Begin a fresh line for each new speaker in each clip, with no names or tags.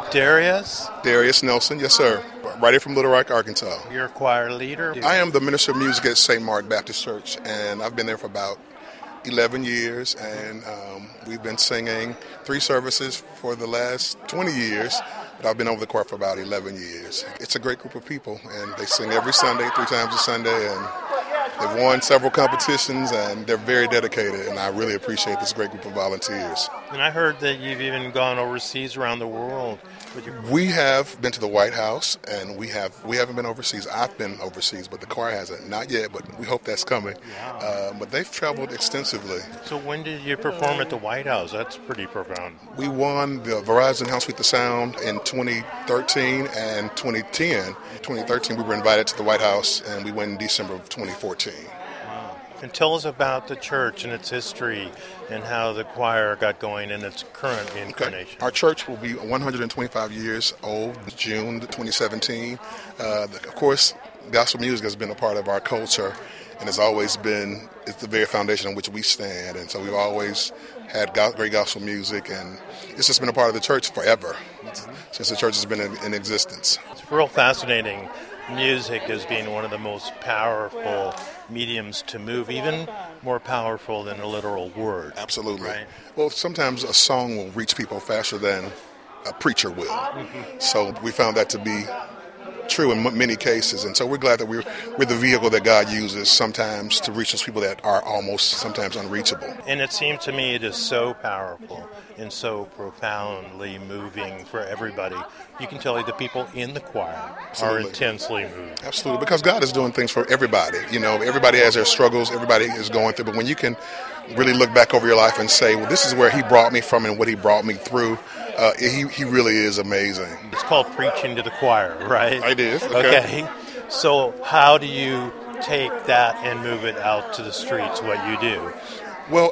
Darius?
Darius Nelson, yes sir. Right here from Little Rock, Arkansas.
You're a choir leader?
I am the minister of music at St. Mark Baptist Church, and I've been there for about 11 years, and we've been singing 3 services for the last 20 years, but I've been over the choir for about 11 years. It's a great group of people, and they sing every Sunday, 3 times a Sunday, and they've won several competitions, and they're very dedicated, and I really appreciate this great group of volunteers.
And I heard that you've even gone overseas around the world.
We have been to the White House, and we haven't been overseas. I've been overseas, but the choir hasn't. Not yet, but we hope that's coming. But they've traveled extensively.
So when did you perform at the White House? That's pretty profound.
We won the Verizon House with the Sound in 2013 and 2010. 2013, we were invited to the White House, and we went in December of 2014.
And tell us about the church and its history and how the choir got going in its current incarnation.
Okay. Our church will be 125 years old, June 2017. Of course, gospel music has been a part of our culture and has always been, it's the very foundation on which we stand. And so we've always had great gospel music, and it's just been a part of the church forever, since the church has been in existence.
It's real fascinating. Music as being one of the most powerful mediums to move, even more powerful than a literal word.
Absolutely.
Right?
Well, sometimes a song will reach people faster than a preacher will. So we found that to be true in many cases, and so we're glad that we're the vehicle that God uses sometimes to reach those people that are almost sometimes unreachable.
And it seems to me it is so powerful and so profoundly moving for everybody. You can tell the people in the choir are intensely moved.
Absolutely, because God is doing things for everybody. You know, everybody has their struggles, everybody is going through, but when you can really look back over your life and say, well, this is where He brought me from and what He brought me through, he really is amazing.
It's called preaching to the choir, right?
It is.
Okay. So how do you take that and move it out to the streets, what you do?
Well,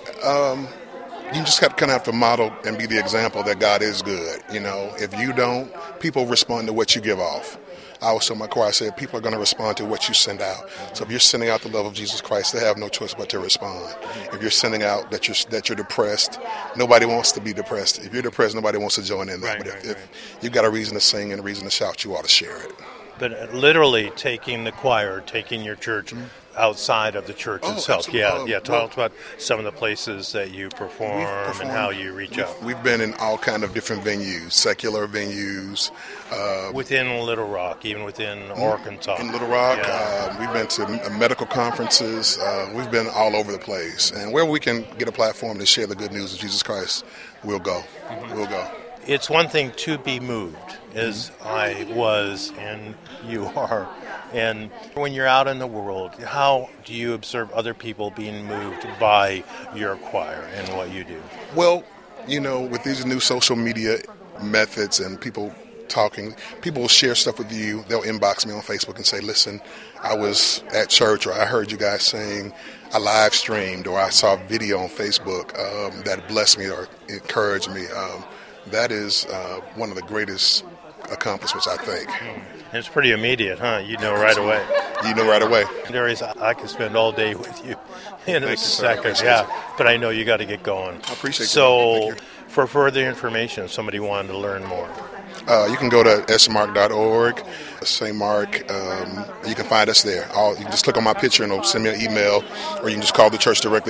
you just kind of have to model and be the example that God is good. You know, if you don't, people respond to what you give off. I always tell my choir, I said, people are going to respond to what you send out. So if you're sending out the love of Jesus Christ, they have no choice but to respond. If you're sending out that you're depressed, nobody wants to be depressed. If you're depressed, nobody wants to join in that. But if you've got a reason to sing and a reason to shout, you ought to share it.
But literally taking the choir, taking your church outside of the church itself.
Absolutely.
Talk about some of the places that you perform and how you reach out.
We've been in all kind of different venues, secular venues.
Within Little Rock, even within Arkansas.
In Little Rock, we've been to medical conferences. We've been all over the place. And where we can get a platform to share the good news of Jesus Christ, we'll go. We'll go.
It's one thing to be moved, as I was and you are. And when you're out in the world, how do you observe other people being moved by your choir and what you do?
Well, you know, with these new social media methods and people talking, people will share stuff with you. They'll inbox me on Facebook and say, listen, I was at church, or I heard you guys sing, I live streamed, or I saw a video on Facebook that blessed me or encouraged me. That is one of the greatest accomplishments, I think.
And it's pretty immediate, huh? You know right away.
You know right away.
Darius, I could spend all day with you in a second. But I know you got to get going.
I appreciate
So, for further information, if somebody wanted to learn more,
you can go to smark.org, St. Mark. You can find us there. You can just click on my picture and it'll send me an email, or you can just call the church directly,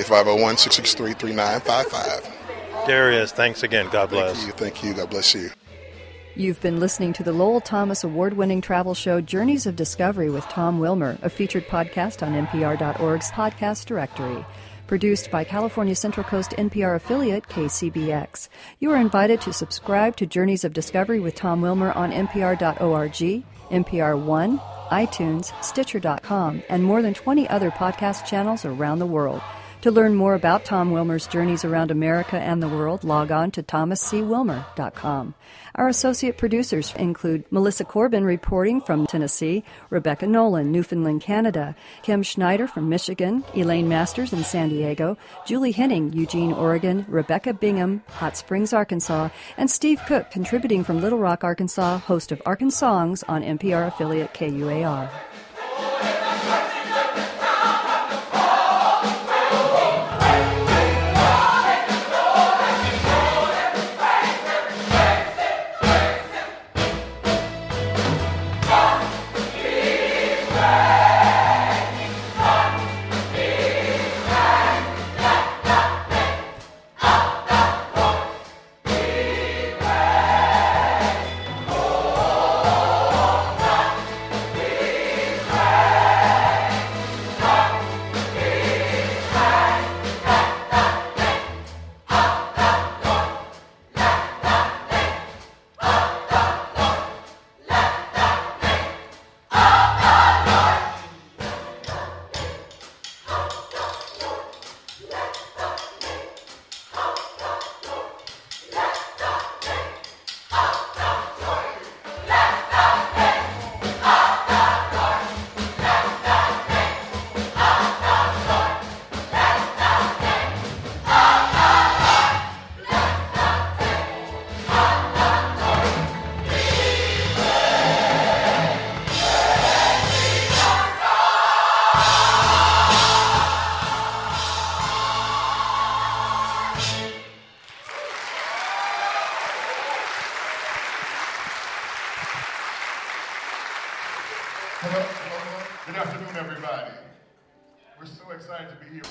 501-663-3955.
Darius, thanks again. God bless.
Thank you. God bless you.
You've been listening to the Lowell Thomas award-winning travel show Journeys of Discovery with Tom Wilmer, a featured podcast on NPR.org's podcast directory. Produced by California Central Coast NPR affiliate KCBX. You are invited to subscribe to Journeys of Discovery with Tom Wilmer on NPR.org, NPR One, iTunes, Stitcher.com, and more than 20 other podcast channels around the world. To learn more about Tom Wilmer's journeys around America and the world, log on to thomascwilmer.com. Our associate producers include Melissa Corbin reporting from Tennessee, Rebecca Nolan, Newfoundland, Canada, Kim Schneider from Michigan, Elaine Masters in San Diego, Julie Henning, Eugene, Oregon, Rebecca Bingham, Hot Springs, Arkansas, and Steve Cook contributing from Little Rock, Arkansas, host of Arkansongs on NPR affiliate KUAR.
We're so excited to be here.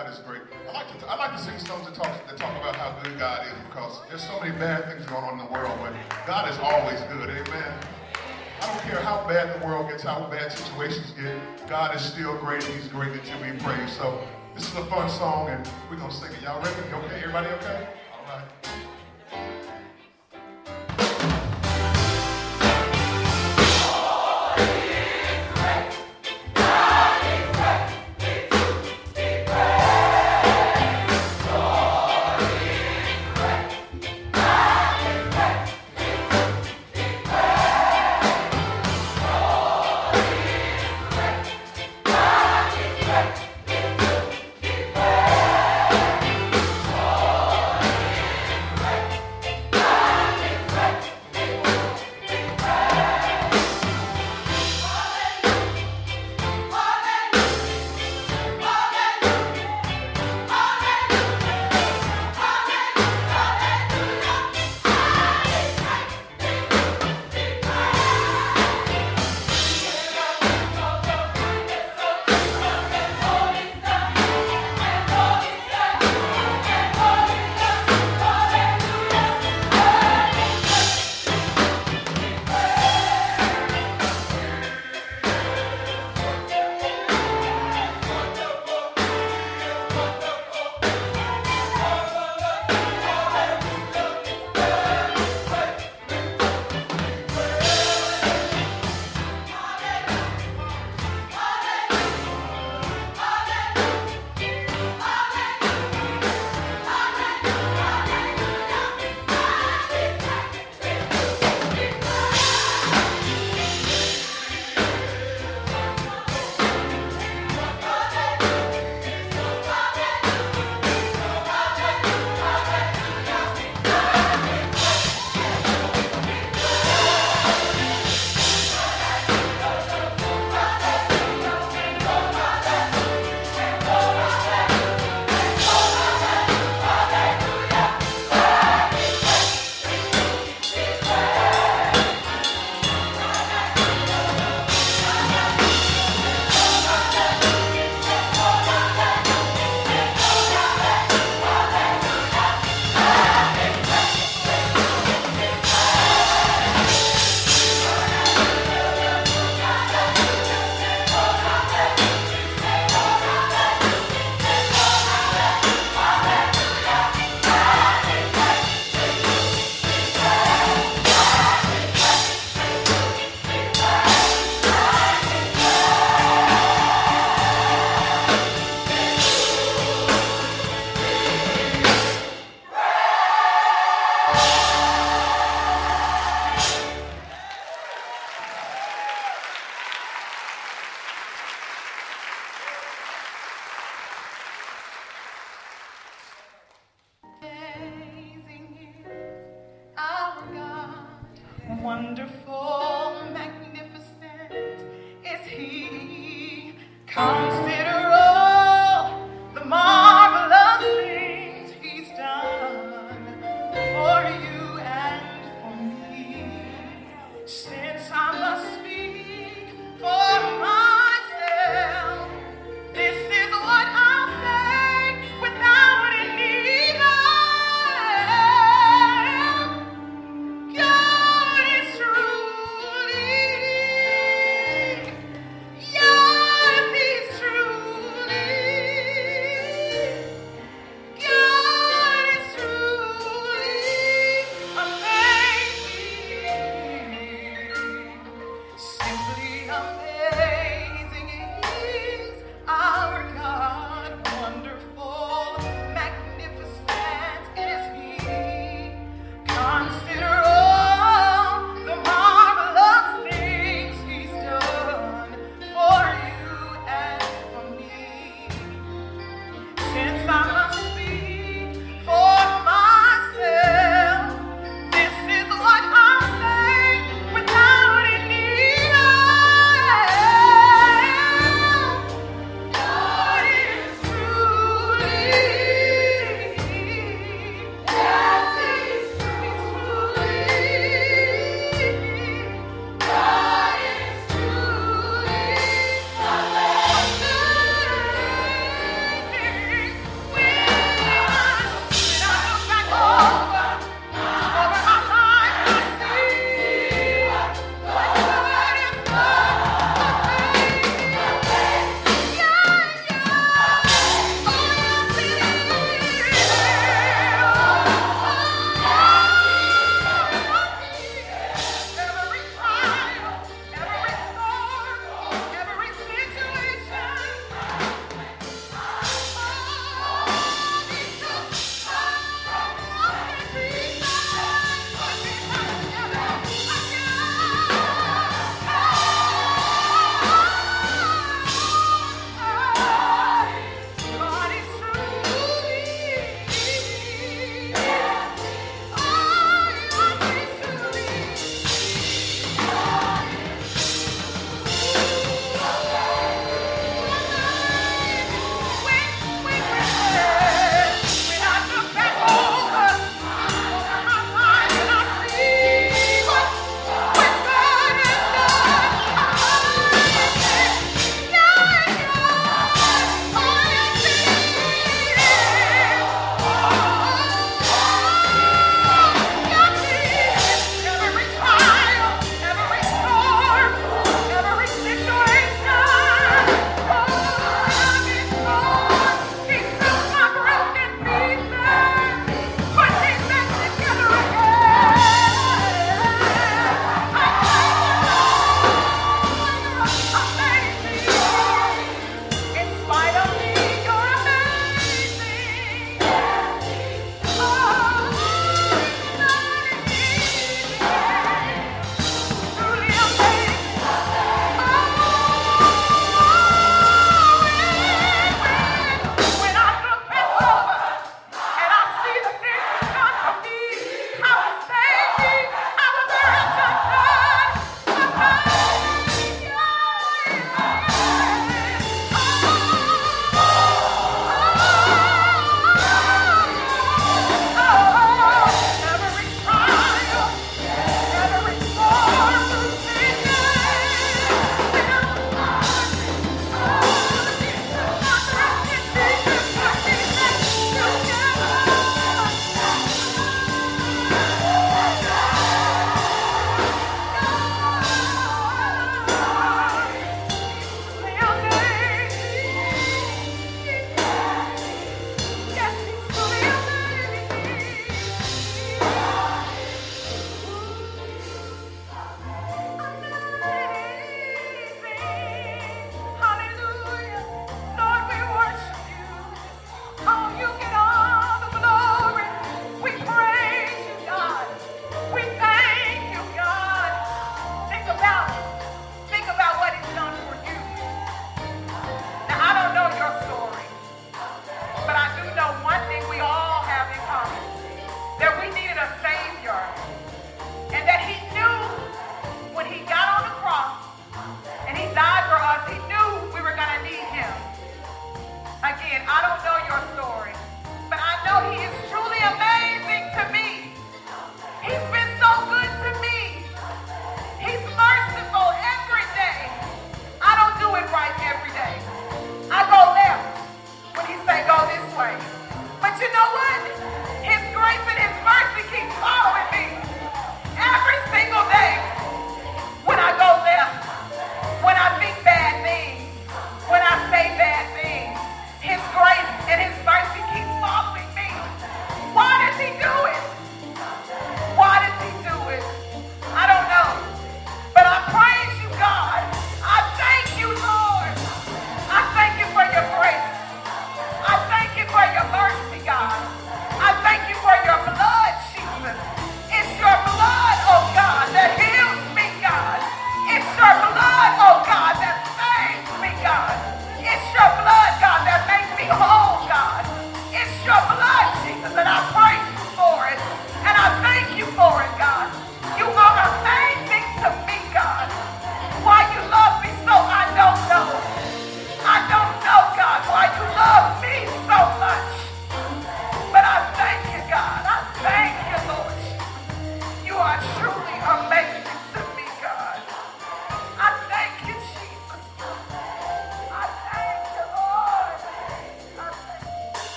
God is great. I like to sing songs that talk about how good God is, because there's so many bad things going on in the world, but God is always good. Amen. I don't care how bad the world gets, how bad situations get. God is still great. He's great to be praised. So this is a fun song, and we're gonna sing it. Y'all ready? You okay? Everybody okay? All right.
Wonderful, magnificent is He. Consider all the marvelous things He's done for you and for me. Since I must speak for myself, this is what I'll say without any help. God is truly, yes, He's truly, God is truly amazing.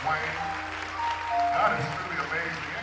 Wayne. God has truly amazed me.